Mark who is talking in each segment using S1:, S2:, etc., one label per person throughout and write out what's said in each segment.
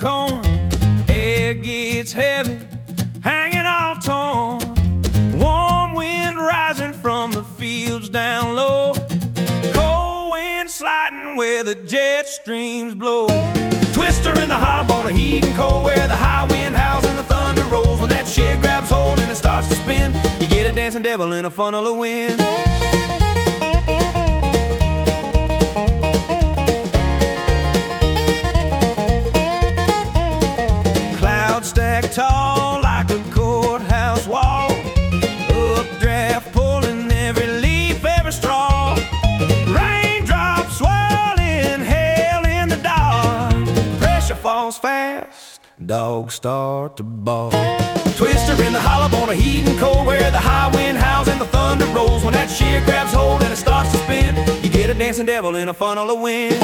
S1: corn. Air gets heavy, hanging all torn. Warm wind rising from the fields down low. Cold wind sliding where the jet streams blow. Twister in the hop on a heating coal, where the high wind howls and the thunder rolls. When that shit grabs hold and it starts to spin, you get a dancing devil in a funnel of wind. Clouds stack tall like a courthouse wall. Updraft pulling every leaf, every straw. Raindrops swirling, hail in the dark. Pressure falls fast, dogs start to bark. Twister in the hollow on a heating coal, where the high wind howls and the thunder rolls. When that shear grabs hold and it starts to spin, you get a dancing devil in a funnel of wind.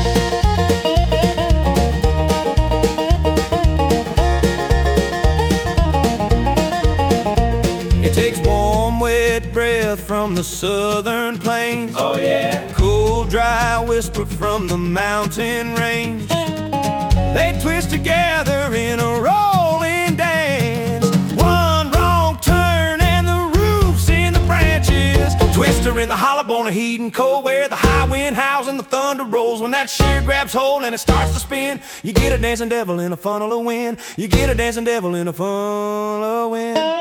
S1: It takes warm, wet breath from the southern plains. Oh yeah. Cool, dry whisper from the mountain range. They twist together in a rolling dance. One wrong turn and the roof's in the branches. Twister in the hollow on a heating coal, where the high wind howls and the thunder rolls. When that shear grabs hold and it starts to spin, you get a dancing devil in a funnel of wind. You get a dancing devil in a funnel of wind.